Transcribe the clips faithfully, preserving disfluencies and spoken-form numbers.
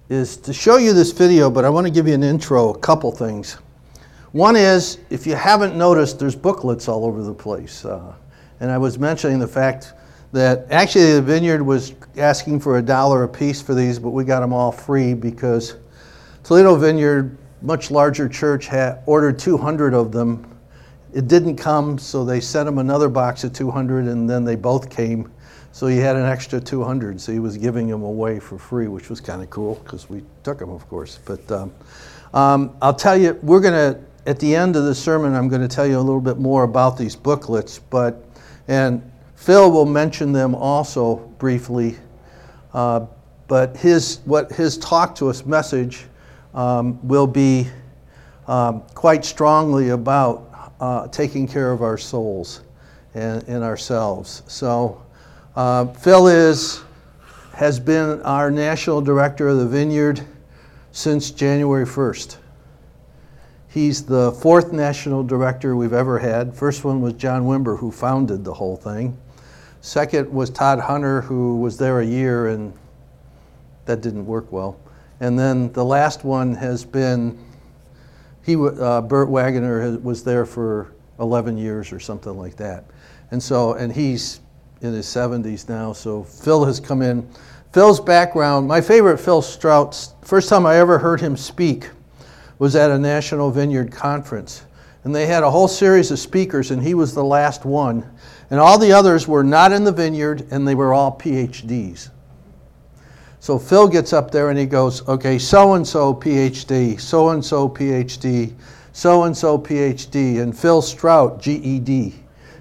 is to show you this video, but I want to give you an intro, a couple things. One is, if you haven't noticed, there's booklets all over the place. Uh, and I was mentioning the fact that actually the Vineyard was asking for a dollar a piece for these, but we got them all free because Toledo Vineyard, much larger church, had ordered two hundred of them. It didn't come, so they sent him another box of two hundred, and then they both came. So he had an extra two hundred, so he was giving them away for free, which was kind of cool because we took them, of course. But um, um, I'll tell you, we're going to, at the end of the sermon, I'm going to tell you a little bit more about these booklets, but and Phil will mention them also briefly. Uh, but his what his talk to us message um, will be um, quite strongly about uh, taking care of our souls and, and ourselves. So uh, Phil is has been our national director of the Vineyard since January first. He's the fourth national director we've ever had. First one was John Wimber, who founded the whole thing. Second was Todd Hunter, who was there a year, and that didn't work well. And then the last one has been, he uh, Bert Wagoner was there for eleven years or something like that. And so, and he's in his seventies now, so Phil has come in. Phil's background, my favorite Phil Strout, first time I ever heard him speak was at a National Vineyard conference. And they had a whole series of speakers, and he was the last one. And all the others were not in the Vineyard, and they were all P H Ds. So Phil gets up there and he goes, okay, so-and-so P H D, so-and-so P H D, so-and-so P H D, and Phil Strout, G E D.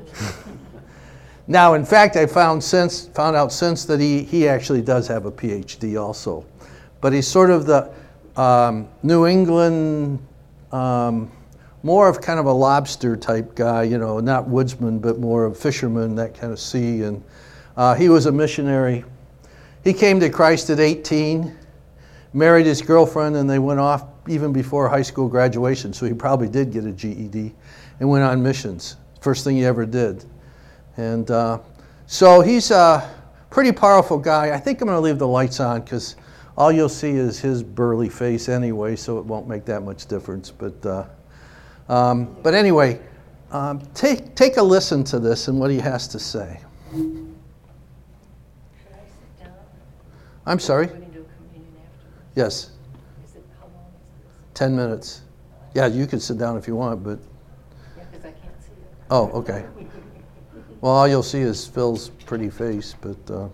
Now, in fact, I found since found out since that he, he actually does have a P H D also. But he's sort of the um, New England, um, more of kind of a lobster type guy, you know, not woodsman, but more of fisherman, that kind of sea. And uh, he was a missionary. He came to Christ at eighteen, married his girlfriend, and they went off even before high school graduation, so he probably did get a G E D, and went on missions. First thing he ever did. And uh, so he's a pretty powerful guy. I think I'm going to leave the lights on because all you'll see is his burly face anyway, so it won't make that much difference. But uh, um, but anyway, um, take take a listen to this and what he has to say. Should I sit down? I'm sorry? We're going to do communion afterwards. Yes. Is it, how long is this? Ten minutes. Yeah, you can sit down if you want, but... Yeah, because I can't see it. Oh, okay. Well, all you'll see is Phil's pretty face, but... Uh...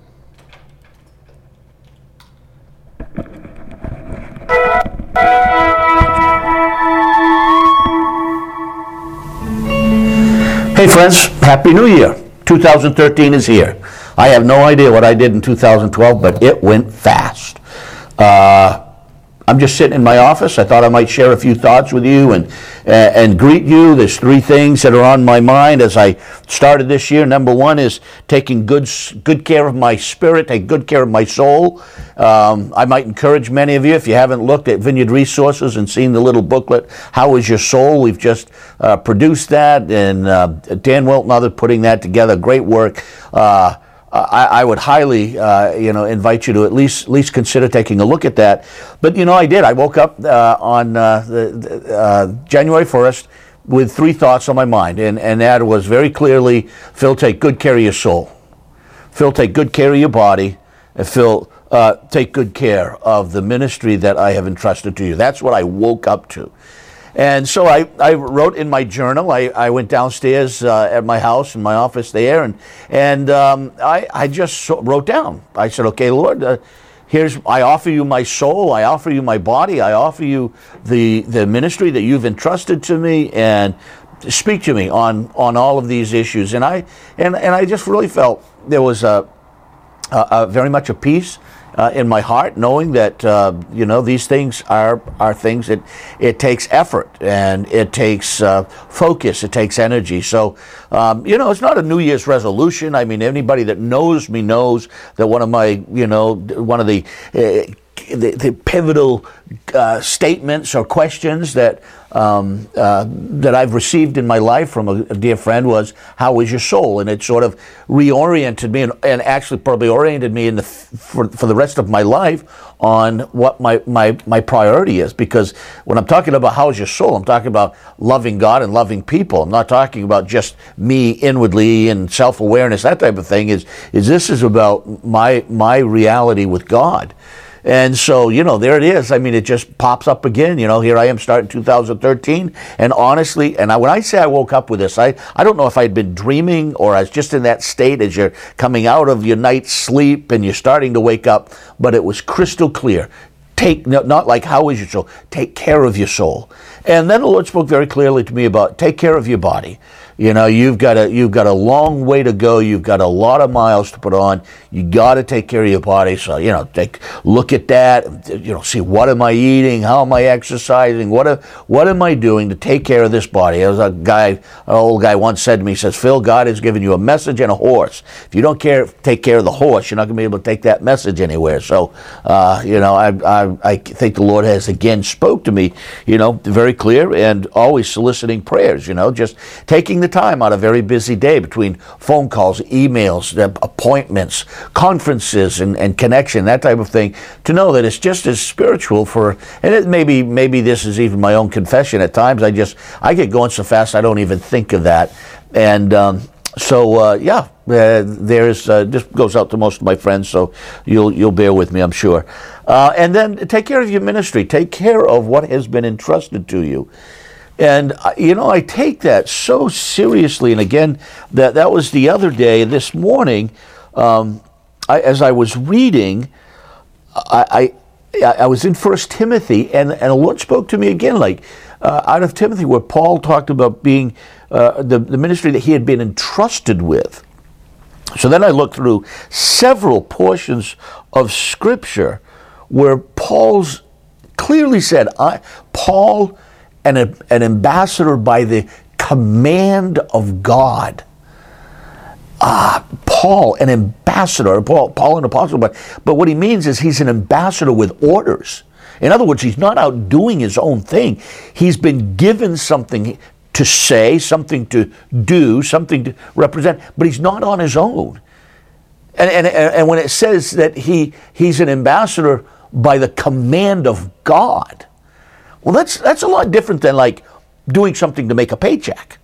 Hey friends, Happy New Year. two thousand thirteen is here. I have no idea what I did in two thousand twelve, but it went fast. Uh, I'm just sitting in my office. I thought I might share a few thoughts with you and uh, and greet you. There's three things that are on my mind as I started this year. Number one is taking good good care of my spirit, take good care of my soul. Um, I might encourage many of you, if you haven't looked at Vineyard Resources and seen the little booklet, How is Your Soul? We've just uh, produced that, and uh, Dan Wilt and others putting that together. Great work. Uh, I, I would highly, uh, you know, invite you to at least at least consider taking a look at that. But you know, I did. I woke up uh, on uh, the, the, uh, January first with three thoughts on my mind, and and that was very clearly, Phil, take good care of your soul. Phil, take good care of your body. And Phil, uh, take good care of the ministry that I have entrusted to you. That's what I woke up to. And so I, I wrote in my journal. I, I went downstairs uh, at my house, in my office there, and and um, I, I just so, wrote down. I said, okay, Lord, uh, here's I offer you my soul, I offer you my body, I offer you the the ministry that you've entrusted to me, and speak to me on, on all of these issues. And I and, and I just really felt there was a, a, a very much a peace Uh, in my heart, knowing that uh, you know these things are are things that it takes effort and it takes uh, focus, it takes energy. So um, you know, it's not a New Year's resolution. I mean, anybody that knows me knows that one of my you know one of the uh, the, the pivotal uh, statements or questions that um, uh, that I've received in my life from a, a dear friend was, "How is your soul?" And it sort of reoriented me, and, and actually probably oriented me in the for for the rest of my life on what my my my priority is. Because when I'm talking about how is your soul, I'm talking about loving God and loving people. I'm not talking about just me inwardly and self-awareness, that type of thing. Is is this is about my my reality with God. And so, you know, there it is. I mean, it just pops up again. You know, here I am starting two thousand thirteen. And honestly, and I, when I say I woke up with this, I, I don't know if I'd been dreaming or I was just in that state as you're coming out of your night's sleep and you're starting to wake up, but it was crystal clear. Take, not like how is your soul, take care of your soul. And then the Lord spoke very clearly to me about take care of your body. You know, you've got a you've got a long way to go. You've got a lot of miles to put on. You got to take care of your body. So, you know, take look at that. You know, see, what am I eating? How am I exercising? What a, what am I doing to take care of this body? There was a guy, an old guy once said to me, he says, "Phil, God has given you a message and a horse. If you don't care, take care of the horse, you're not going to be able to take that message anywhere." So, uh, you know, I, I I think the Lord has again spoke to me, you know, very clear, and always soliciting prayers. You know, just taking the time out of a very busy day between phone calls, emails, appointments, conferences, and, and connection, that type of thing, to know that it's just as spiritual for, and it maybe maybe this is even my own confession at times. I just, I get going so fast I don't even think of that. And um, so, uh, yeah, uh, there's, uh, this goes out to most of my friends, so you'll, you'll bear with me, I'm sure. Uh, and then take care of your ministry. Take care of what has been entrusted to you. And, you know, I take that so seriously. And again, that, that was the other day, this morning, um, I, as I was reading, I, I, I was in First Timothy, and, and the Lord spoke to me again, like uh, out of Timothy, where Paul talked about being uh, the, the ministry that he had been entrusted with. So then I looked through several portions of Scripture where Paul's clearly said, I, Paul, An, an ambassador by the command of God. Ah, Paul, an ambassador, Paul, Paul an apostle, but, but what he means is he's an ambassador with orders. In other words, he's not out doing his own thing. He's been given something to say, something to do, something to represent, but he's not on his own. And, and, and when it says that he, he's an ambassador by the command of God, well, that's that's a lot different than like doing something to make a paycheck.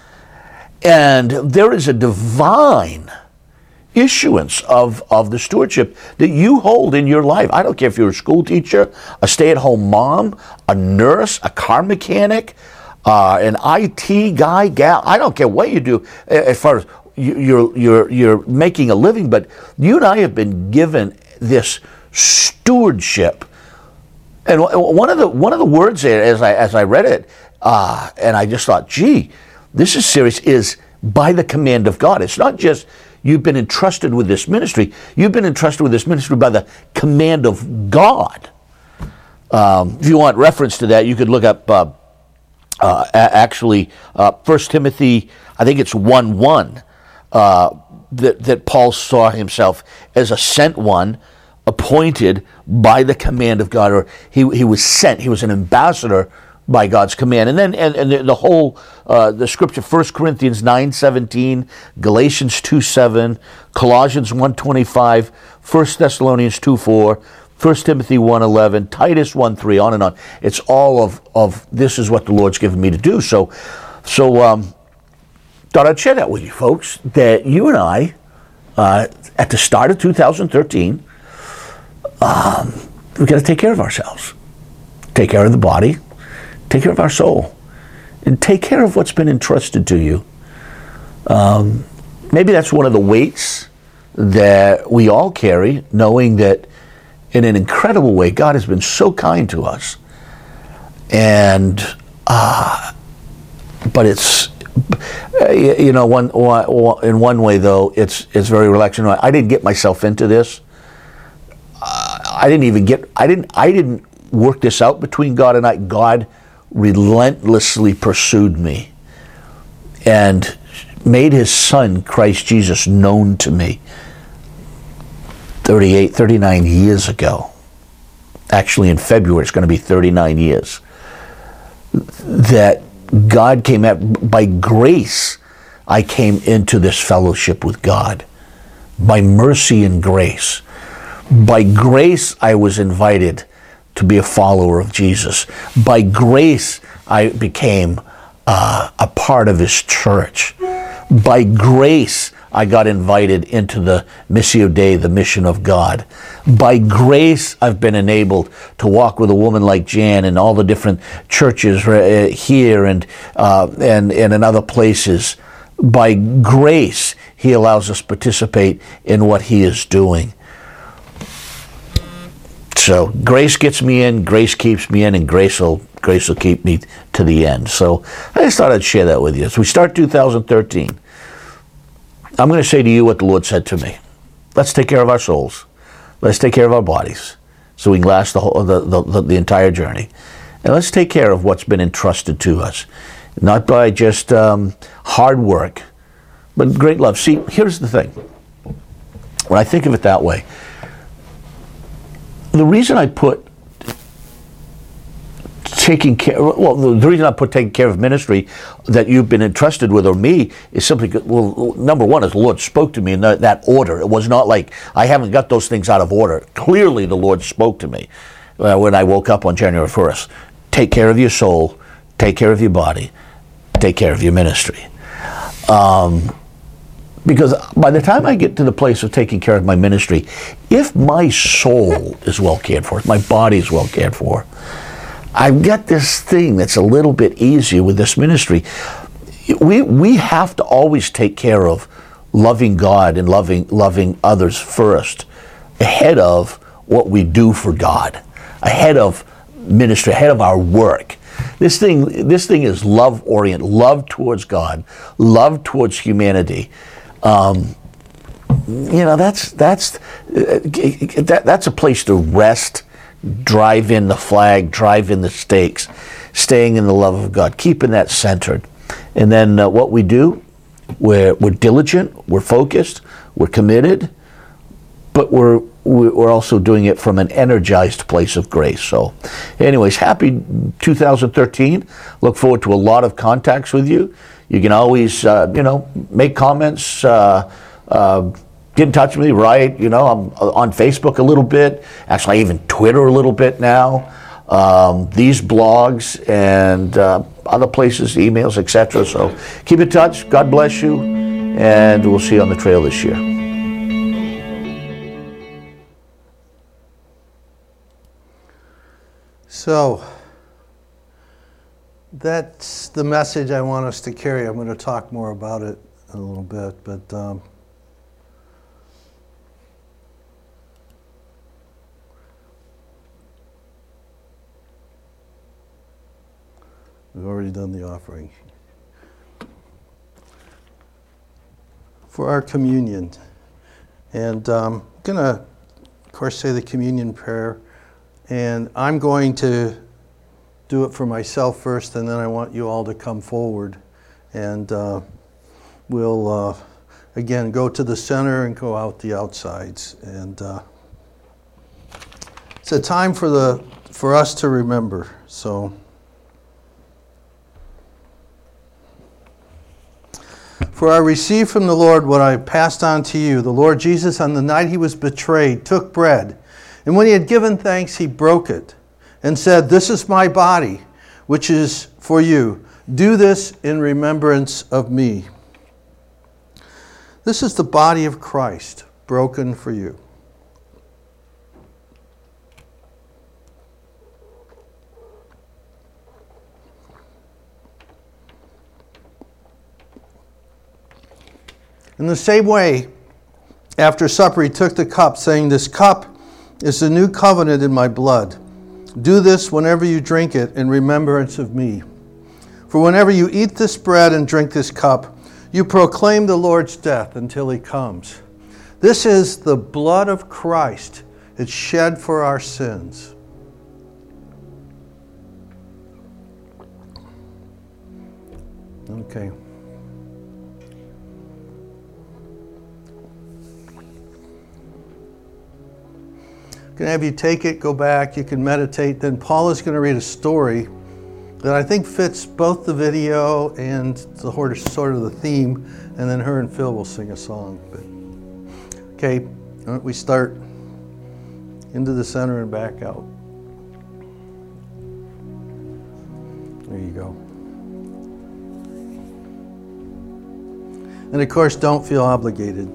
And there is a divine issuance of, of the stewardship that you hold in your life. I don't care if you're a school teacher, a stay-at-home mom, a nurse, a car mechanic, uh, an I T guy, gal. I don't care what you do as far as you're you're you're making a living, but you and I have been given this stewardship. And one of the one of the words there, as I as I read it, uh, and I just thought, gee, this is serious, is by the command of God. It's not just you've been entrusted with this ministry. You've been entrusted with this ministry by the command of God. Um, if you want reference to that, you could look up uh, uh, actually uh, First Timothy, I think it's one one, uh, that, that Paul saw himself as a sent one, appointed by the command of God, or he he was sent. He was an ambassador by God's command. And then and, and the, the whole uh, the scripture, First Corinthians nine seventeen, Galatians two seven, Colossians one twenty-five, First Thessalonians two four, First Timothy one eleven, Titus one three, on and on. It's all of of this is what the Lord's given me to do. So so um, thought I'd share that with you folks, that you and I uh, at the start of two thousand thirteen. Um, we've got to take care of ourselves. Take care of the body. Take care of our soul. And take care of what's been entrusted to you. Um, maybe that's one of the weights that we all carry, knowing that in an incredible way, God has been so kind to us. And, uh, but it's, you know, one, one in one way though, it's it's very relaxing. I didn't get myself into this. I didn't even get, I didn't, I didn't work this out between God and I. God relentlessly pursued me and made his son, Christ Jesus, known to me thirty-eight, thirty-nine years ago. actually in February, it's going to be thirty-nine years, that God came at, by grace, I came into this fellowship with God. By mercy and grace. By grace, I was invited to be a follower of Jesus. By grace, I became uh, a part of his church. By grace, I got invited into the Missio Dei, the mission of God. By grace, I've been enabled to walk with a woman like Jan in all the different churches uh, here and, uh, and, and in other places. By grace, he allows us to participate in what he is doing. So grace gets me in, grace keeps me in, and grace will, grace will keep me to the end. So I just thought I'd share that with you. As we start two thousand thirteen, I'm going to say to you what the Lord said to me. Let's take care of our souls. Let's take care of our bodies so we can last the, whole, the, the, the, the entire journey. And let's take care of what's been entrusted to us. Not by just um, hard work, but great love. See, here's the thing. When I think of it that way, the reason I put taking care, well, the reason I put taking care of ministry that you've been entrusted with, or me, is simply, well, number one is the Lord spoke to me in that, that order. It was not like I haven't got those things out of order. Clearly the Lord spoke to me uh, when I woke up on January first. Take care of your soul, take care of your body, take care of your ministry. Um, because by the time I get to the place of taking care of my ministry, if my soul is well cared for, if my body is well cared for, I've got this thing that's a little bit easier with this ministry. We we have to always take care of loving God and loving loving others first, ahead of what we do for God, ahead of ministry, ahead of our work. This thing this thing is love oriented, love towards God, love towards humanity. Um, you know, that's that's uh, that, that's a place to rest. Drive in the flag, drive in the stakes, staying in the love of God, keeping that centered. And then uh, what we do, we're, we're diligent, we're focused, we're committed, but we're we're also doing it from an energized place of grace. So anyways, happy two thousand thirteen. Look forward to a lot of contacts with you. You can always, uh, you know, make comments, uh, uh, get in touch with me, right? You know, I'm on Facebook a little bit. Actually, I even Twitter a little bit now. Um, these blogs and uh, other places, emails, et cetera. So keep in touch. God bless you, and we'll see you on the trail this year. So that's the message I want us to carry. I'm going to talk more about it in a little bit, but um, we've already done the offering. For our communion. And um, I'm going to, of course, say the communion prayer. And I'm going to do it for myself first, and then I want you all to come forward. And uh, we'll, uh, again, go to the center and go out the outsides. And uh, it's a time for, the, for us to remember. So. For I received from the Lord what I passed on to you. The Lord Jesus, on the night he was betrayed, took bread. And when he had given thanks, he broke it and said, "This is my body, which is for you. Do this in remembrance of me." This is the body of Christ, broken for you. In the same way, after supper, he took the cup, saying, "This cup is the new covenant in my blood. Do this whenever you drink it in remembrance of me. For whenever you eat this bread and drink this cup, you proclaim the Lord's death until he comes." This is the blood of Christ. It's shed for our sins. Okay. going to have you take it, go back, you can meditate. Then Paula's going to read a story that I think fits both the video and the hor- sort of the theme, and then her and Phil will sing a song. But, okay, why don't we start into the center and back out. There you go. And of course, don't feel obligated.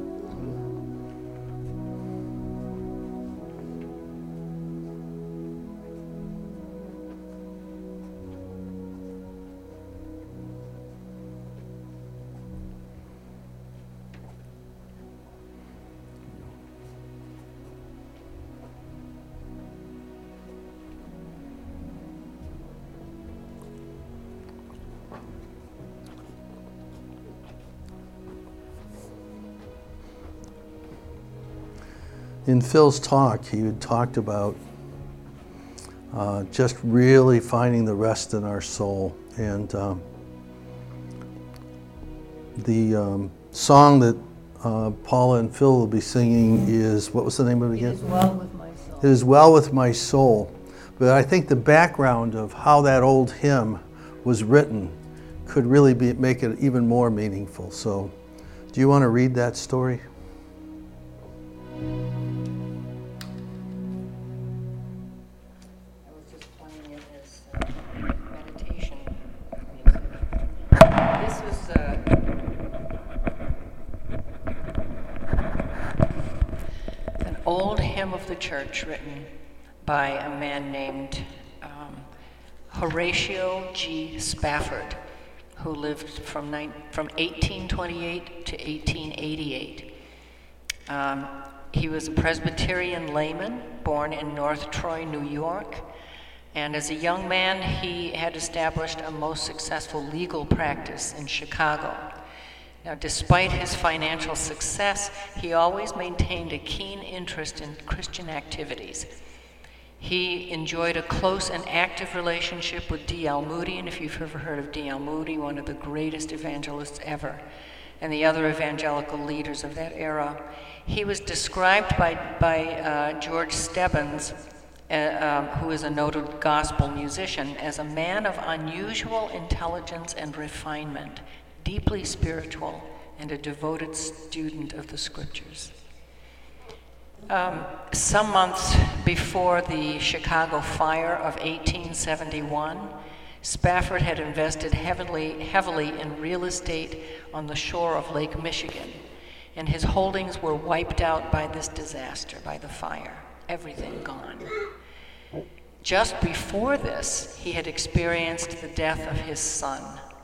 In Phil's talk, he had talked about uh, just really finding the rest in our soul. And um, the um, song that uh, Paula and Phil will be singing is, what was the name of it again? It is well with my soul. It is well with my soul. But I think the background of how that old hymn was written could really be, make it even more meaningful. So, do you want to read that story? This was uh, an old hymn of the church written by a man named um, Horatio G. Spafford, who lived from, nine, from eighteen twenty-eight to eighteen eighty-eight. Um, he was a Presbyterian layman born in North Troy, New York. And as a young man, he had established a most successful legal practice in Chicago. Now, despite his financial success, he always maintained a keen interest in Christian activities. He enjoyed a close and active relationship with D L Moody, and if you've ever heard of D L Moody, one of the greatest evangelists ever, and the other evangelical leaders of that era. He was described by, by uh, George Stebbins, Uh, um, who is a noted gospel musician, as a man of unusual intelligence and refinement, deeply spiritual, and a devoted student of the scriptures. Um, some months before the Chicago fire of eighteen seventy-one, Spafford had invested heavily, heavily in real estate on the shore of Lake Michigan, and his holdings were wiped out by this disaster, by the fire. Everything gone. Just before this, he had experienced the death of his son.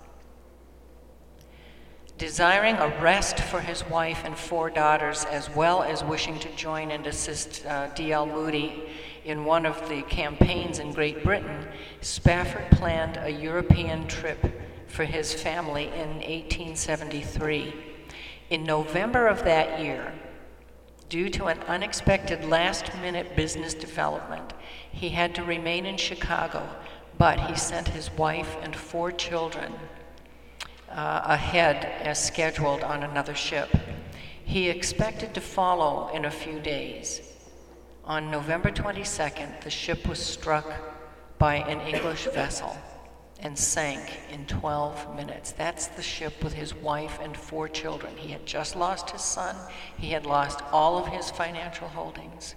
Desiring a rest for his wife and four daughters, as well as wishing to join and assist uh, D L Moody in one of the campaigns in Great Britain, Spafford planned a European trip for his family in eighteen seventy-three. In November of that year, due to an unexpected last-minute business development, he had to remain in Chicago, but he sent his wife and four children uh, ahead as scheduled on another ship. He expected to follow in a few days. On November twenty-second, the ship was struck by an English vessel and sank in twelve minutes. That's the ship with his wife and four children. He had just lost his son. He had lost all of his financial holdings.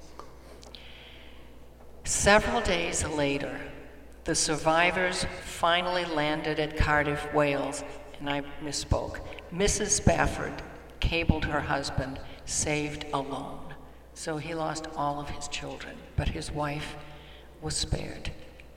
Several days later, the survivors finally landed at Cardiff, Wales, and I misspoke. Missus Spafford cabled her husband, saved alone. So he lost all of his children, but his wife was spared.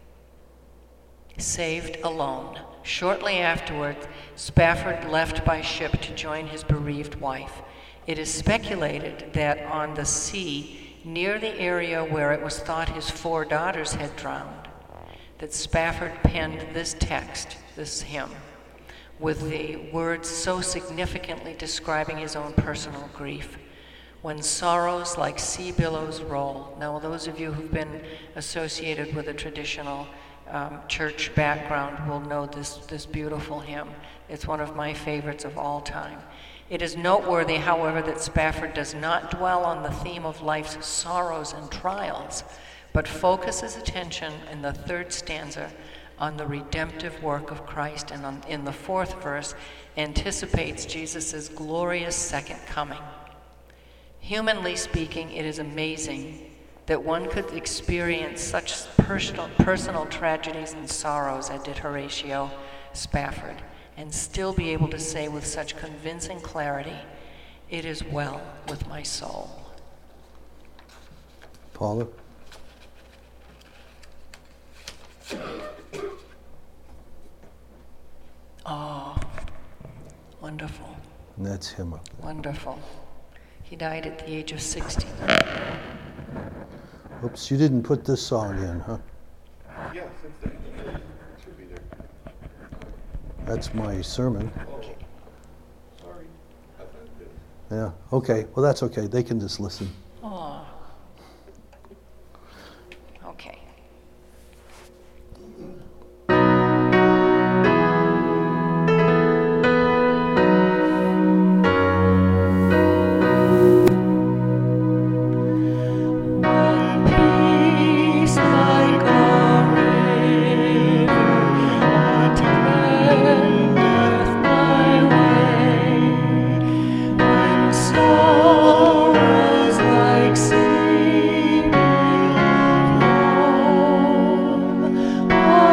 Saved alone. Shortly afterward, Spafford left by ship to join his bereaved wife. It is speculated that on the sea, near the area where it was thought his four daughters had drowned, that Spafford penned this text, this hymn, with the words so significantly describing his own personal grief. When sorrows like sea billows roll. Now, those of you who've been associated with a traditional um, church background will know this, this beautiful hymn. It's one of my favorites of all time. It is noteworthy, however, that Spafford does not dwell on the theme of life's sorrows and trials, but focuses attention in the third stanza on the redemptive work of Christ, and on, in the fourth verse anticipates Jesus' glorious second coming. Humanly speaking, it is amazing that one could experience such personal, personal tragedies and sorrows as did Horatio Spafford, and still be able to say with such convincing clarity, "It is well with my soul." Paula? Oh, wonderful, And that's him up there. wonderful. He died at the age of sixty. Oops, you didn't put this song in, huh? Yeah, since then. It should be there. That's my sermon. Okay. Sorry. I thought it did. Yeah, okay. Well, that's okay. They can just listen. Oh. Okay. Peace like a river attendeth my way, when sorrows like sea below.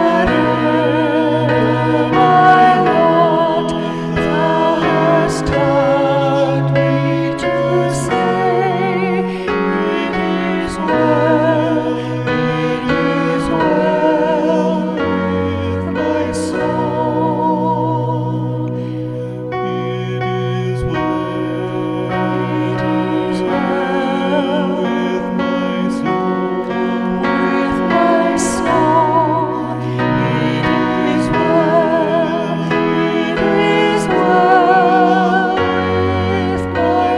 Whatever my lot, thou hast taught me to say, it is well, it is well with my soul. It is well, it is well with my soul, with my soul. It is well, it is well with my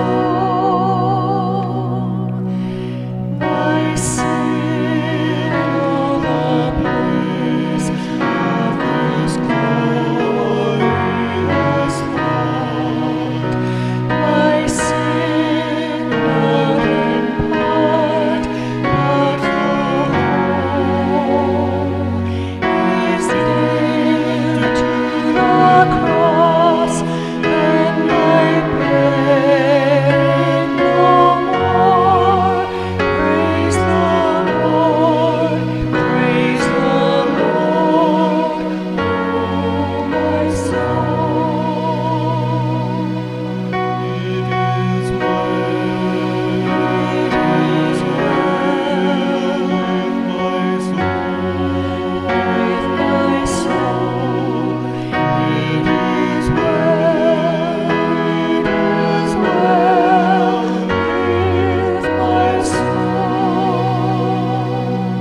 soul. My sin, all the bliss of this glorious thought. My sin, not in part, but the whole, is nailed to the cross, and I bear no more. Praise the Lord, praise the Lord, oh my soul. It is well, it is well with my soul, with my soul. It is well, it is well with my soul.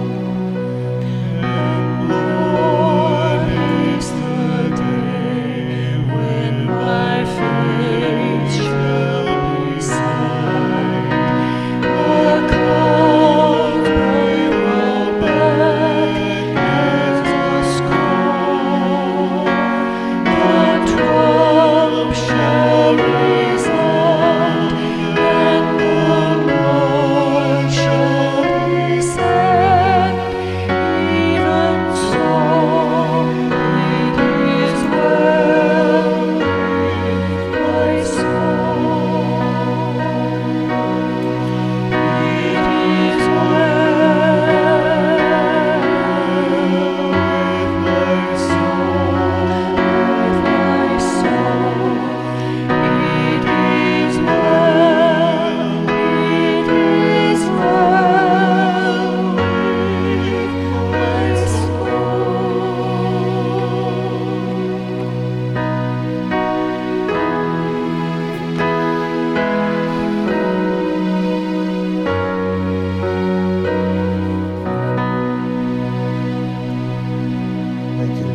And Lord, haste the day when my face shall be sight. The clouds may roll back as the scroll. The trump shall resound, and the Lord shall descend. Even so, it is well with my soul. It is Thank you.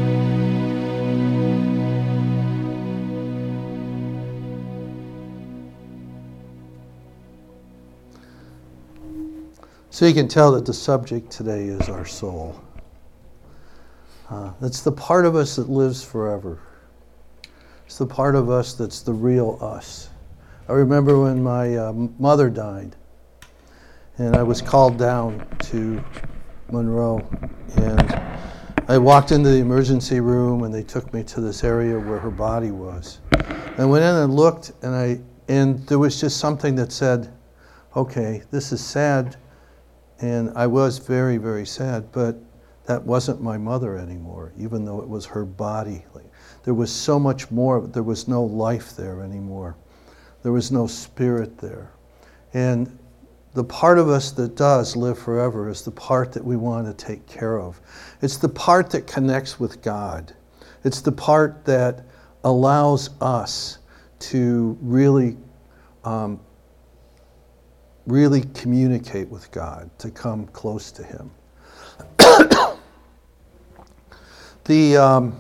So you can tell that the subject today is our soul. Uh, that's the part of us that lives forever. It's the part of us that's the real us. I remember when my uh, mother died, and I was called down to Monroe, and I walked into the emergency room, and they took me to this area where her body was. I went in and looked, and I and there was just something that said, okay, this is sad, and I was very, very sad, but that wasn't my mother anymore, even though it was her body. There was so much more. There was no life there anymore. There was no spirit there. And the part of us that does live forever is the part that we want to take care of. It's the part that connects with God. It's the part that allows us to really, um, really communicate with God, to come close to Him. the um,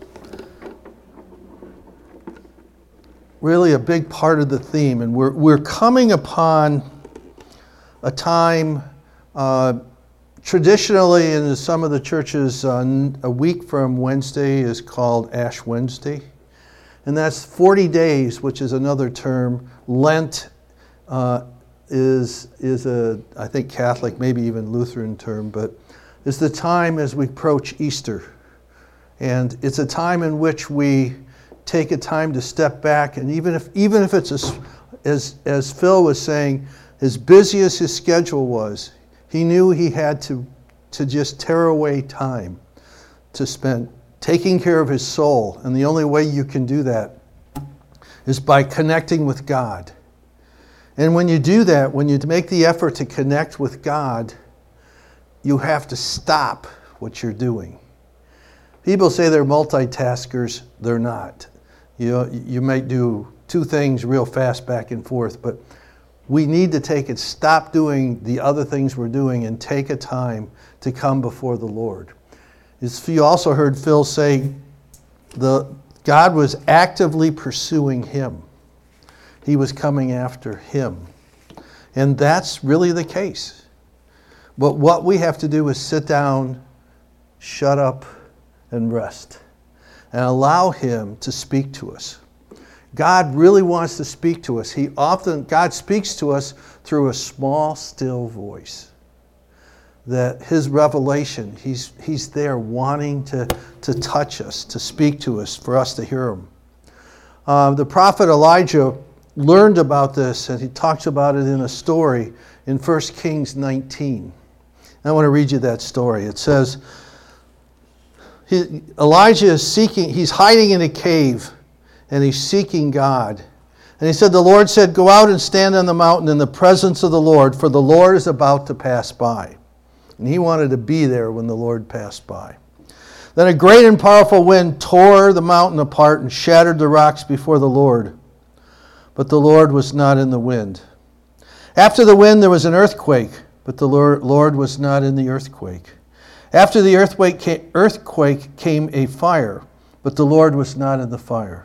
really a big part of the theme, and we're we're coming upon a time, uh, traditionally in some of the churches, uh, a week from Wednesday is called Ash Wednesday. And that's forty days, which is another term. Lent uh, is, is a, I think, Catholic, maybe even Lutheran term, but is the time as we approach Easter. And it's a time in which we take a time to step back, and even if, even if it's, a, as, as Phil was saying, as busy as his schedule was, he knew he had to, to just tear away time to spend taking care of his soul. And the only way you can do that is by connecting with God. And when you do that, when you make the effort to connect with God, you have to stop what you're doing. People say they're multitaskers. They're not. You know, you might do two things real fast back and forth, but we need to take it, stop doing the other things we're doing, and take a time to come before the Lord. As you also heard Phil say, the God was actively pursuing him. He was coming after him. And that's really the case. But what we have to do is sit down, shut up, and rest, and allow him to speak to us. God really wants to speak to us. He often, God speaks to us through a small, still voice. That his revelation, he's, he's there wanting to, to touch us, to speak to us, for us to hear him. Uh, the prophet Elijah learned about this, and he talks about it in a story in First Kings nineteen. I want to read you that story. It says, he, Elijah is seeking, he's hiding in a cave, and he's seeking God. And he said, the Lord said, go out and stand on the mountain in the presence of the Lord, for the Lord is about to pass by. And he wanted to be there when the Lord passed by. Then a great and powerful wind tore the mountain apart and shattered the rocks before the Lord. But the Lord was not in the wind. After the wind there was an earthquake, but the Lord was not in the earthquake. After the earthquake came, earthquake came a fire, but the Lord was not in the fire.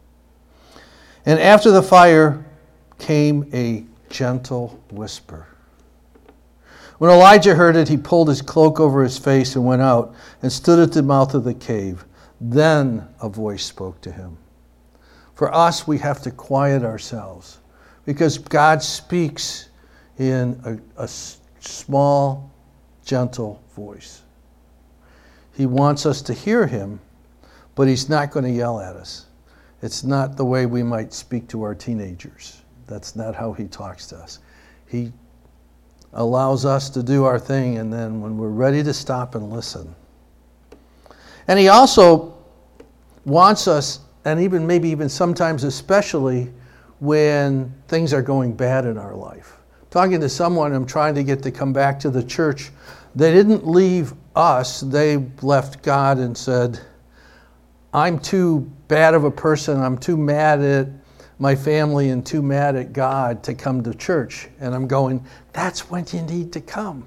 And after the fire came a gentle whisper. When Elijah heard it, he pulled his cloak over his face and went out and stood at the mouth of the cave. Then a voice spoke to him. For us, we have to quiet ourselves because God speaks in a, a small, gentle voice. He wants us to hear him, but he's not going to yell at us. It's not the way we might speak to our teenagers. That's not how he talks to us. He allows us to do our thing, and then when we're ready to stop and listen. And he also wants us, and even maybe even sometimes especially when things are going bad in our life. Talking to someone I'm trying to get to come back to the church, they didn't leave us, they left God and said, I'm too bad of a person, I'm too mad at my family and too mad at God to come to church. And I'm going, that's when you need to come.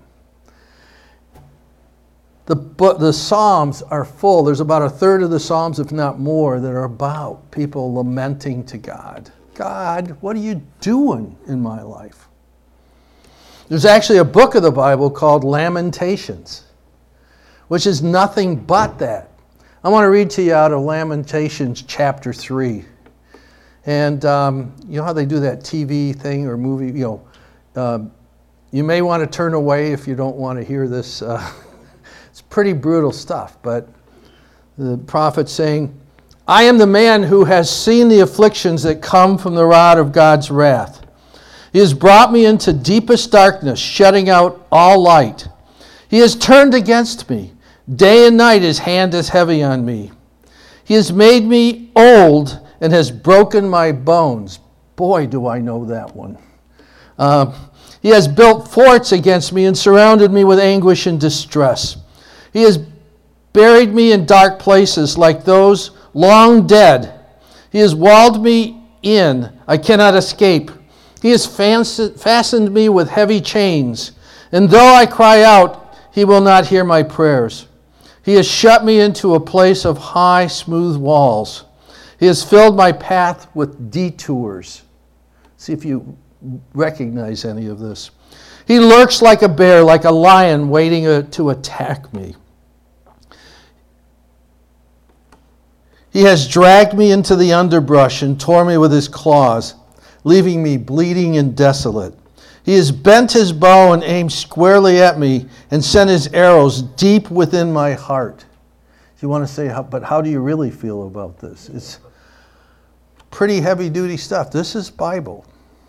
The, but the Psalms are full. There's about a third of the Psalms, if not more, that are about people lamenting to God. God, what are you doing in my life? There's actually a book of the Bible called Lamentations, which is nothing but that. I want to read to you out of Lamentations chapter three. And um, you know how they do that T V thing or movie? You know, uh, you may want to turn away if you don't want to hear this. Uh, it's pretty brutal stuff, but the prophet's saying, I am the man who has seen the afflictions that come from the rod of God's wrath. He has brought me into deepest darkness, shutting out all light. He has turned against me. Day and night his hand is heavy on me. He has made me old and has broken my bones. Boy, do I know that one. Uh, he has built forts against me and surrounded me with anguish and distress. He has buried me in dark places like those long dead. He has walled me in. I cannot escape. He has fastened me with heavy chains. And though I cry out, he will not hear my prayers. He has shut me into a place of high, smooth walls. He has filled my path with detours. See if you recognize any of this. He lurks like a bear, like a lion waiting to attack me. He has dragged me into the underbrush and tore me with his claws, leaving me bleeding and desolate. He has bent his bow and aimed squarely at me and sent his arrows deep within my heart. You want to say, how, but how do you really feel about this? It's pretty heavy-duty stuff. This is Bible.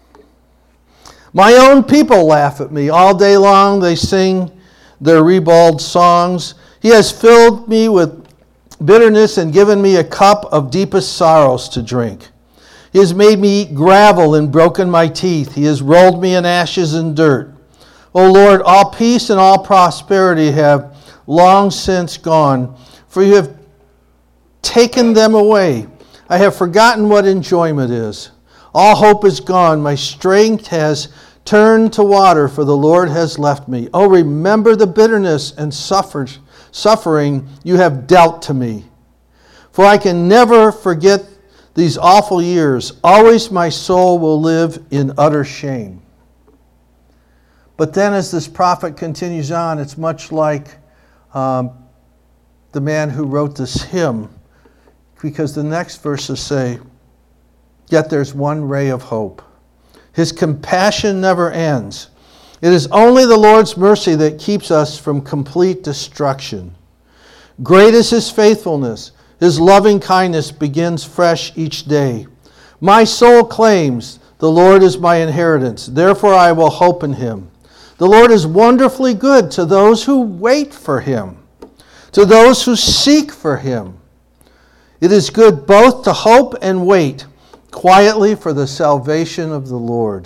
My own people laugh at me. All day long they sing their ribald songs. He has filled me with bitterness and given me a cup of deepest sorrows to drink. He has made me eat gravel and broken my teeth. He has rolled me in ashes and dirt. O Lord, all peace and all prosperity have long since gone, for you have taken them away. I have forgotten what enjoyment is. All hope is gone. My strength has turned to water, for the Lord has left me. Oh, remember the bitterness and suffer, suffering you have dealt to me. For I can never forget these awful years. Always my soul will live in utter shame. But then as this prophet continues on, it's much like um, the man who wrote this hymn, because the next verses say, yet there's one ray of hope. His compassion never ends. It is only the Lord's mercy that keeps us from complete destruction. Great is his faithfulness. His loving kindness begins fresh each day. My soul claims, the Lord is my inheritance. Therefore I will hope in him. The Lord is wonderfully good to those who wait for him, to those who seek for him. It is good both to hope and wait quietly for the salvation of the Lord.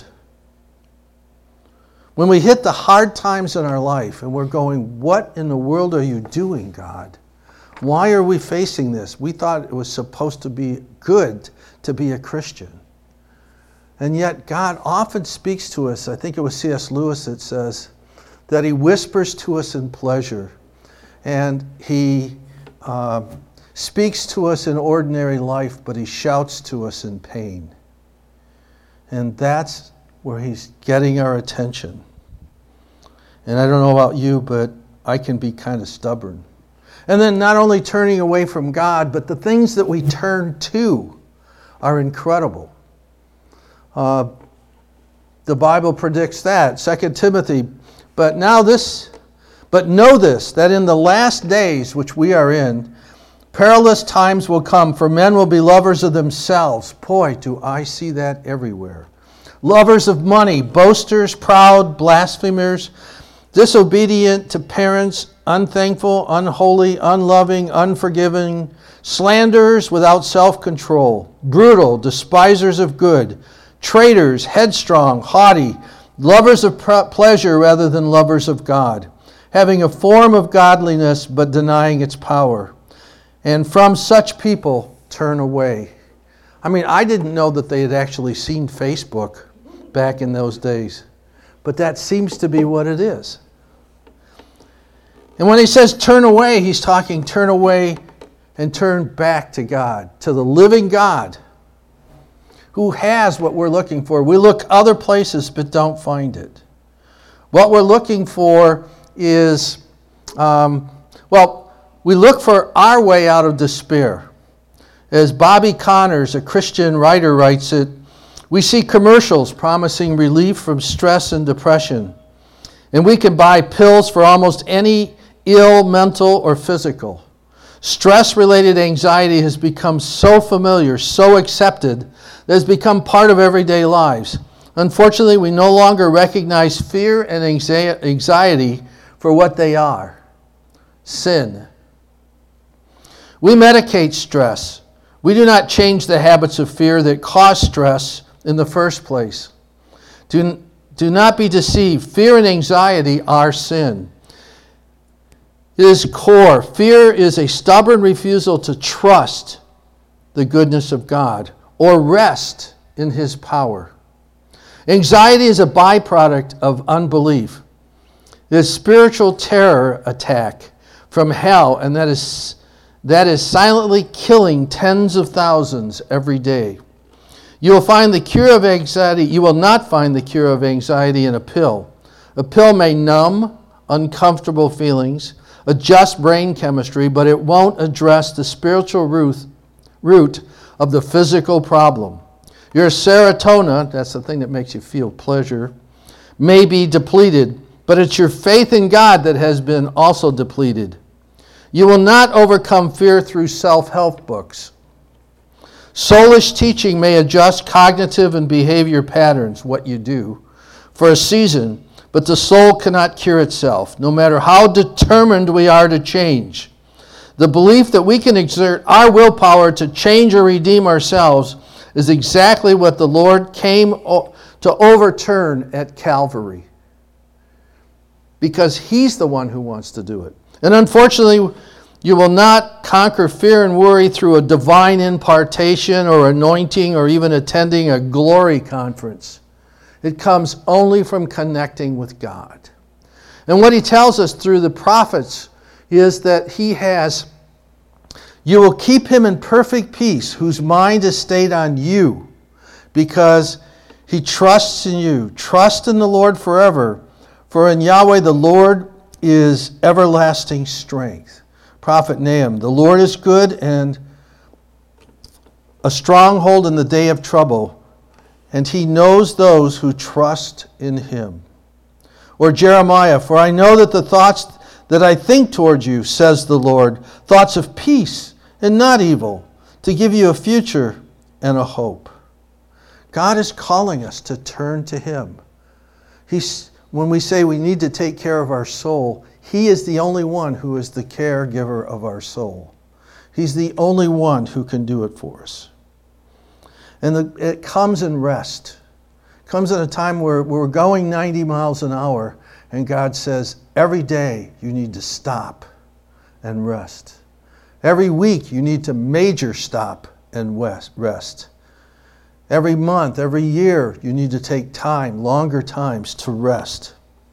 When we hit the hard times in our life and we're going, what in the world are you doing, God? Why are we facing this? We thought it was supposed to be good to be a Christian. And yet God often speaks to us. I think it was C S Lewis that says that he whispers to us in pleasure. And he uh, speaks to us in ordinary life, but he shouts to us in pain. And that's where he's getting our attention. And I don't know about you, but I can be kind of stubborn. And then not only turning away from God, but the things that we turn to are incredible. Uh, the Bible predicts that. Second Timothy, but now this, but know this, that in the last days which we are in, perilous times will come, for men will be lovers of themselves. Boy, do I see that everywhere. Lovers of money, boasters, proud, blasphemers, disobedient to parents, unthankful, unholy, unloving, unforgiving, slanderers without self-control, brutal, despisers of good, traitors, headstrong, haughty, lovers of pleasure rather than lovers of God, having a form of godliness but denying its power. And from such people turn away. I mean, I didn't know that they had actually seen Facebook back in those days, but that seems to be what it is. And when he says turn away, he's talking turn away and turn back to God, to the living God who has what we're looking for. We look other places but don't find it. What we're looking for is, um, well, We look for our way out of despair. As Bobby Connors, a Christian writer, writes it, we see commercials promising relief from stress and depression. And we can buy pills for almost any ill, mental or physical. Stress-related anxiety has become so familiar, so accepted, that it's become part of everyday lives. Unfortunately, we no longer recognize fear and anxiety for what they are: sin. We medicate stress. We do not change the habits of fear that cause stress in the first place. Do, do not be deceived. Fear and anxiety are sin. It is core. Fear is a stubborn refusal to trust the goodness of God or rest in His power. Anxiety is a byproduct of unbelief. It is spiritual terror attack from hell, and that is, that is silently killing tens of thousands every day. You will find the cure of anxiety. You will not find the cure of anxiety in a pill. A pill may numb uncomfortable feelings, adjust brain chemistry, but it won't address the spiritual root, root of the physical problem. Your serotonin, that's the thing that makes you feel pleasure, may be depleted, but it's your faith in God that has been also depleted. You will not overcome fear through self-help books. Soulish teaching may adjust cognitive and behavior patterns, what you do, for a season, but the soul cannot cure itself, no matter how determined we are to change. The belief that we can exert our willpower to change or redeem ourselves is exactly what the Lord came to overturn at Calvary, because He's the one who wants to do it. And unfortunately, you will not conquer fear and worry through a divine impartation or anointing or even attending a glory conference. It comes only from connecting with God. And what He tells us through the prophets is that He has, you will keep him in perfect peace, whose mind is stayed on you, because he trusts in you. Trust in the Lord forever, for in Yahweh the Lord is everlasting strength. Prophet Nahum, the Lord is good and a stronghold in the day of trouble, and He knows those who trust in Him. Or Jeremiah, for I know that the thoughts that I think toward you, says the Lord, thoughts of peace and not evil, to give you a future and a hope. God is calling us to turn to Him. He's, when we say we need to take care of our soul, He is the only one who is the caregiver of our soul. He's the only one who can do it for us. And the, it comes in rest. It comes at a time where we're going ninety miles an hour, and God says, every day you need to stop and rest. Every week you need to major stop and rest. Every month, every year, you need to take time, longer times, to rest.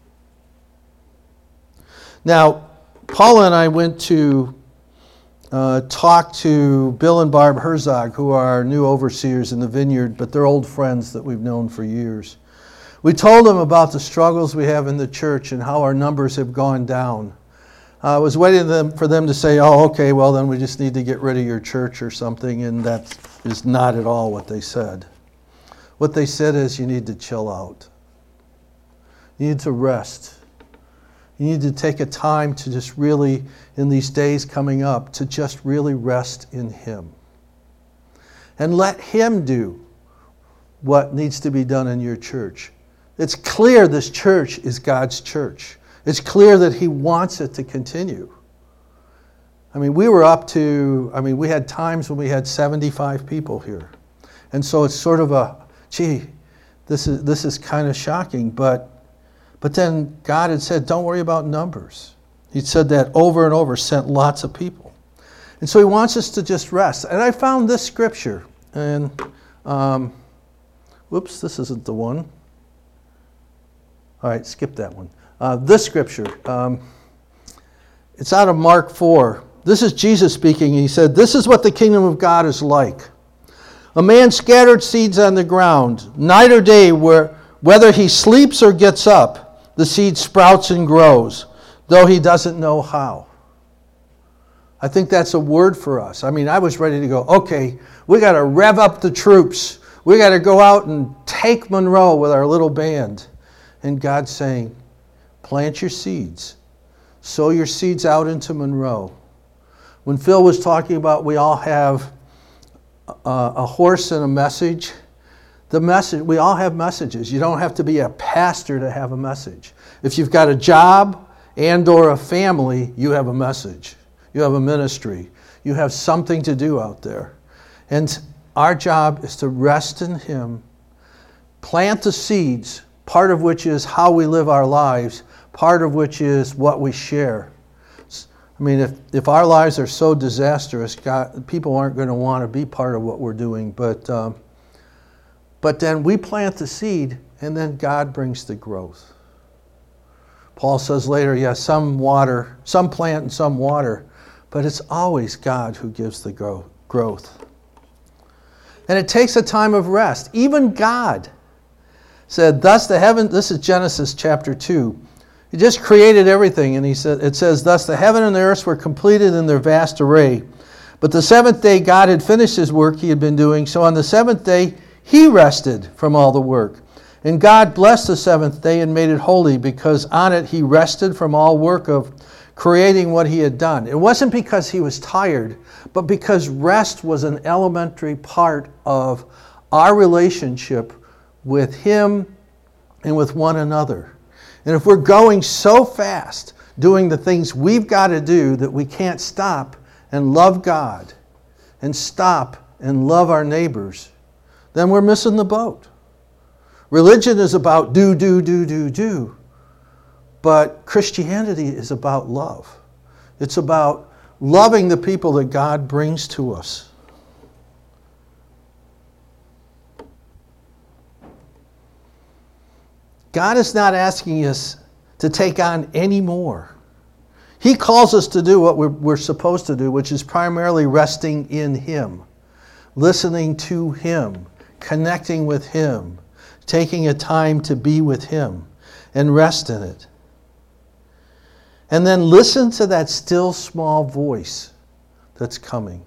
Now, Paula and I went to uh, talk to Bill and Barb Herzog, who are our new overseers in the vineyard, but they're old friends that we've known for years. We told them about the struggles we have in the church and how our numbers have gone down. I was waiting them, for them to say, oh, okay, well, then we just need to get rid of your church or something, and that is not at all what they said. What they said is you need to chill out. You need to rest. You need to take a time to just really, in these days coming up, to just really rest in Him. And let Him do what needs to be done in your church. It's clear this church is God's church. It's clear that He wants it to continue. I mean, we were up to, I mean, we had times when we had seventy-five people here. And so it's sort of a, gee, this is this is kind of shocking, but but then God had said, don't worry about numbers. He'd said that over and over, sent lots of people. And so He wants us to just rest. And I found this scripture, and um, whoops, this isn't the one. All right, skip that one. Uh, this scripture, um, it's out of Mark four. This is Jesus speaking. He said, this is what the kingdom of God is like. A man scattered seeds on the ground. Night or day, where, whether he sleeps or gets up, the seed sprouts and grows, though he doesn't know how. I think that's a word for us. I mean, I was ready to go, okay, we got to rev up the troops. We got to go out and take Monroe with our little band. And God's saying, plant your seeds. Sow your seeds out into Monroe. When Phil was talking about we all have a, a horse and a message, the message, we all have messages. You don't have to be a pastor to have a message. If you've got a job and or a family, you have a message. You have a ministry. You have something to do out there. And our job is to rest in Him, plant the seeds, part of which is how we live our lives, part of which is what we share. I mean, if, if our lives are so disastrous, God, people aren't going to want to be part of what we're doing. But, um, but then we plant the seed, and then God brings the growth. Paul says later, yes, yeah, some water, some plant and some water, but it's always God who gives the grow, growth. And it takes a time of rest. Even God said, thus the heaven, this is Genesis chapter two. He just created everything, and he said, it says, thus the heaven and the earth were completed in their vast array. But the seventh day God had finished his work he had been doing, so on the seventh day he rested from all the work. And God blessed the seventh day and made it holy, because on it he rested from all work of creating what he had done. It wasn't because he was tired, but because rest was an elementary part of our relationship with him and with one another. And if we're going so fast doing the things we've got to do that we can't stop and love God and stop and love our neighbors, then we're missing the boat. Religion is about do, do, do, do, do. But Christianity is about love. It's about loving the people that God brings to us. God is not asking us to take on any more. He calls us to do what we're, we're supposed to do, which is primarily resting in Him, listening to Him, connecting with Him, taking a time to be with Him, and rest in it. And then listen to that still small voice that's coming,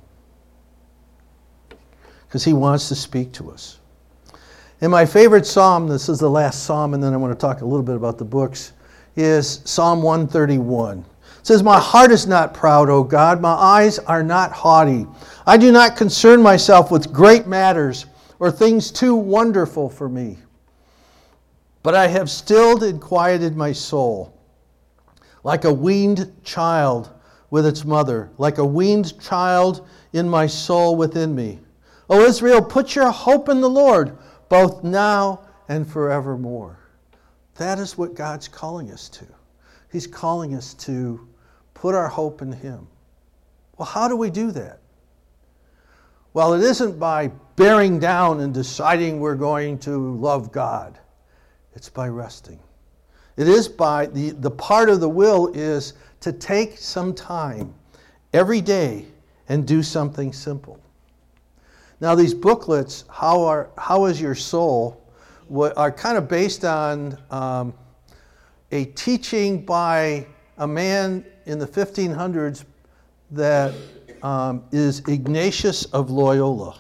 because He wants to speak to us. And my favorite psalm, this is the last psalm, and then I want to talk a little bit about the books, is Psalm one thirty-one. It says, my heart is not proud, O God. My eyes are not haughty. I do not concern myself with great matters or things too wonderful for me. But I have stilled and quieted my soul, like a weaned child with its mother, like a weaned child in my soul within me. O Israel, put your hope in the Lord, both now and forevermore. That is what God's calling us to. He's calling us to put our hope in Him. Well, how do we do that? Well, it isn't by bearing down and deciding we're going to love God. It's by resting. It is by, the, the part of the will is to take some time every day and do something simple. Now these booklets, How are How is Your Soul, are kind of based on um, a teaching by a man in the fifteen hundreds that um, is Ignatius of Loyola.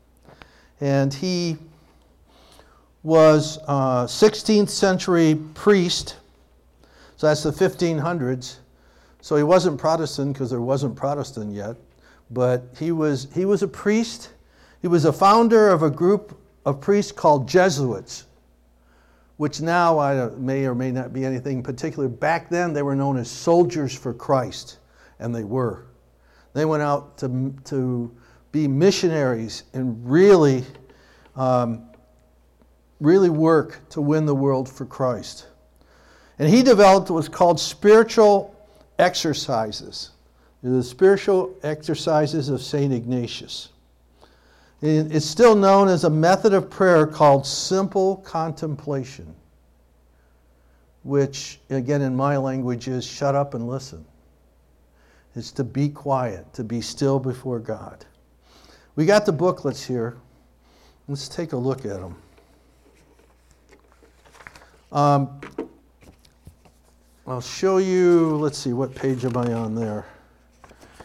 And he was a sixteenth century priest, so that's the fifteen hundreds. So he wasn't Protestant because there wasn't Protestant yet, but he was he was a priest. He was a founder of a group of priests called Jesuits, which now I may or may not be anything particular. Back then they were known as Soldiers for Christ, and they were. They went out to, to be missionaries and really, um, really work to win the world for Christ. And he developed what's called spiritual exercises. The spiritual exercises of Saint Ignatius. It's still known as a method of prayer called simple contemplation, which, again, in my language is shut up and listen. It's to be quiet, to be still before God. We got the booklets here. Let's take a look at them. Um, I'll show you, let's see, what page am I on there?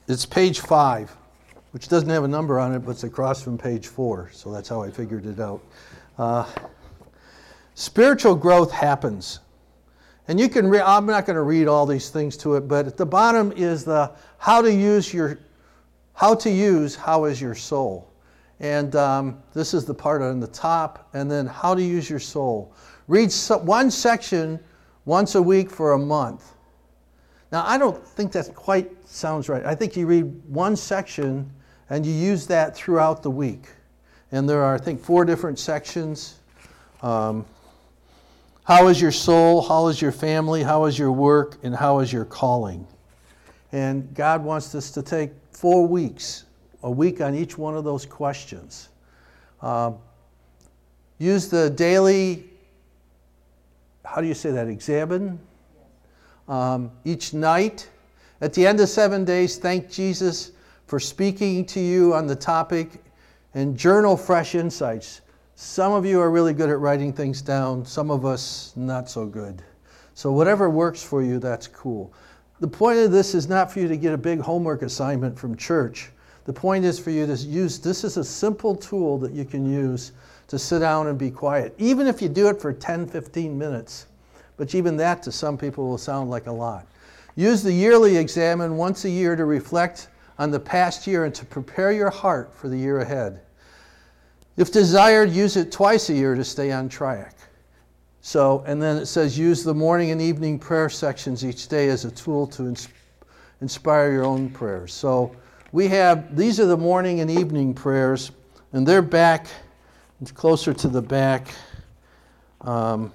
it's page five, which doesn't have a number on it, but it's across from page four, so that's how I figured it out. Uh, spiritual growth happens. And you can, re- I'm not going to read all these things to it, but at the bottom is the how to use your, how to use, how is your soul. And um, this is the part on the top, and then how to use your soul. Read so, one section once a week for a month. Now, I don't think that quite sounds right. I think you read one section and you use that throughout the week. And there are, I think, four different sections. Um, how is your soul? How is your family? How is your work? And how is your calling? And God wants us to take four weeks, a week on each one of those questions. Um, use the daily, how do you say that, examine? Um, each night. At the end of seven days, thank Jesus for speaking to you on the topic and journal fresh insights. Some of you are really good at writing things down. Some of us, not so good. So whatever works for you, that's cool. The point of this is not for you to get a big homework assignment from church. The point is for you to use, this is a simple tool that you can use to sit down and be quiet. Even if you do it for ten, fifteen minutes. But even that to some people will sound like a lot. Use the yearly examine once a year to reflect on the past year and to prepare your heart for the year ahead. If desired, use it twice a year to stay on track. So, and then it says use the morning and evening prayer sections each day as a tool to ins- inspire your own prayers. So we have, these are the morning and evening prayers, and they're back, it's closer to the back, um,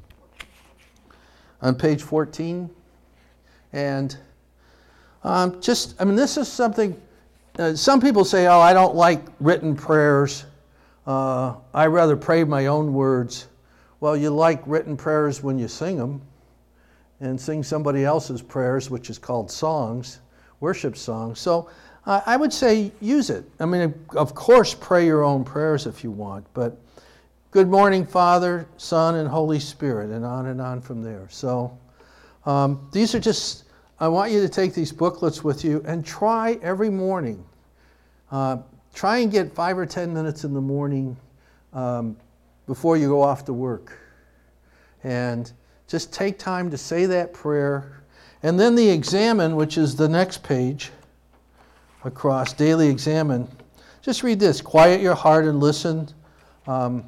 on page fourteen. And um, just, I mean, this is something, uh, some people say, oh, I don't like written prayers. Uh, I rather pray my own words. Well, you like written prayers when you sing them and sing somebody else's prayers, which is called songs, worship songs. So uh, I would say use it. I mean, of course, pray your own prayers if you want, but good morning, Father, Son, and Holy Spirit, and on and on from there. So um, these are just, I want you to take these booklets with you and try every morning. Uh, try and get five or ten minutes in the morning um, before you go off to work. And just take time to say that prayer. And then the examine, which is the next page across, daily examine. Just read this. Quiet your heart and listen. Um,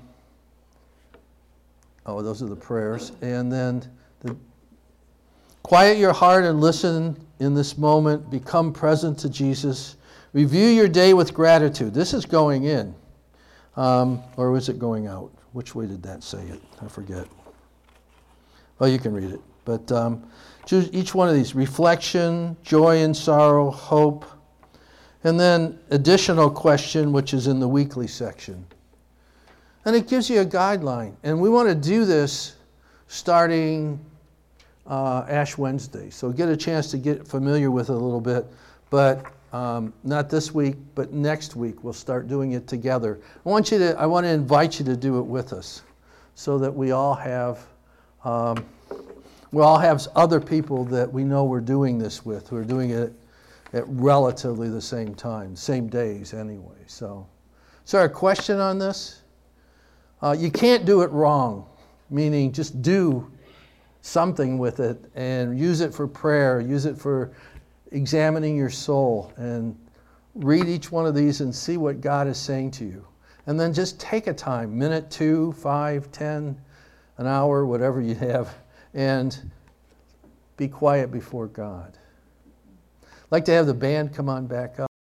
oh, those are the prayers. And then the quiet your heart and listen in this moment. Become present to Jesus. Review your day with gratitude. This is going in. Um, or was it going out? Which way did that say it? I forget. Well, you can read it. But um, choose each one of these. Reflection, joy and sorrow, hope. And then additional question, which is in the weekly section. And it gives you a guideline. And we want to do this starting uh, Ash Wednesday. So get a chance to get familiar with it a little bit. But um, not this week, but next week we'll start doing it together. I want you to. I want to invite you to do it with us, so that we all have, um, we all have other people that we know we're doing this with, who are doing it at relatively the same time, same days anyway. So, is there a question on this? Uh, you can't do it wrong, meaning just do something with it and use it for prayer, use it for examining your soul, and read each one of these and see what God is saying to you. And then just take a time, minute, two, five, ten, an hour, whatever you have, and be quiet before God. I'd like to have the band come on back up.